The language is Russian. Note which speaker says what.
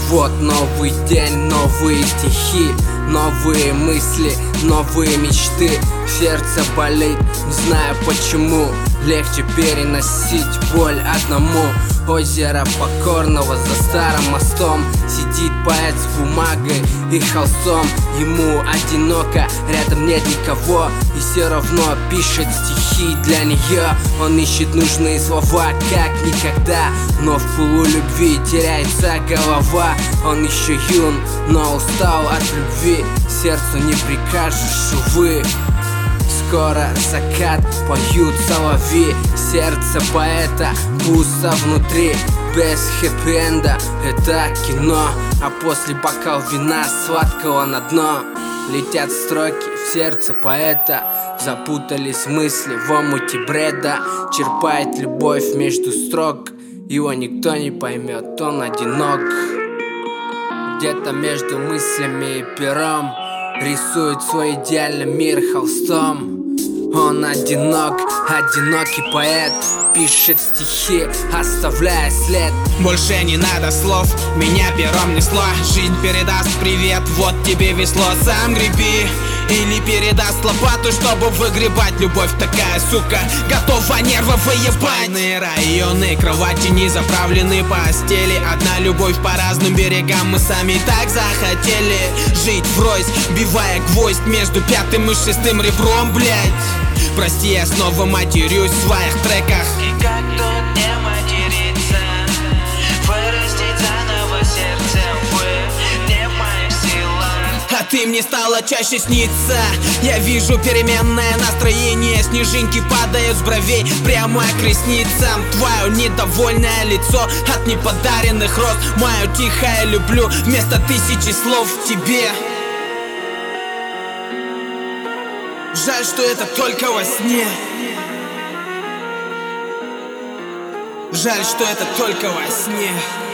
Speaker 1: Вот новый день, новые стихи, новые мысли, новые мечты. Сердце болит, не знаю почему. Легче переносить боль одному. Озеро покорного за старым мостом. Сидит поэт с бумагой и холстом. Ему одиноко, рядом нет никого, и все равно пишет стихи для нее. Он ищет нужные слова, как никогда, но в пылу любви теряется голова. Он еще юн, но устал от любви. Сердцу не прикажешь, увы. Скоро закат, поют соловьи. Сердце поэта пусто внутри. Без хэппи-энда это кино, а после бокал вина сладкого на дно. Летят строки в сердце поэта, запутались мысли в омуте бреда. Черпает любовь между строк, его никто не поймет, он одинок. Где-то между мыслями и пером рисует свой идеальный мир холстом. Он одинок, одинокий поэт, пишет стихи, оставляя след.
Speaker 2: Больше не надо слов, меня пером несло. Жизнь передаст привет, вот тебе весло. Сам греби, или передаст лопату, чтобы выгребать. Любовь такая, сука, готова нервы выебать. Спальные районы, кровати не заправлены, постели. Одна любовь по разным берегам, мы сами так захотели жить врозь, бивая гвоздь между пятым и шестым ребром, блять. Прости, я снова матерюсь в своих треках.
Speaker 3: И как тут не материться, вырастить заново сердце, вы не в моих силах.
Speaker 2: А ты мне стала чаще сниться. Я вижу переменное настроение. Снежинки падают с бровей прямо к ресницам. Твое недовольное лицо от неподаренных роз. Мое тихое люблю вместо тысячи слов в тебе. Жаль, что это только во сне. Жаль, что это только во сне.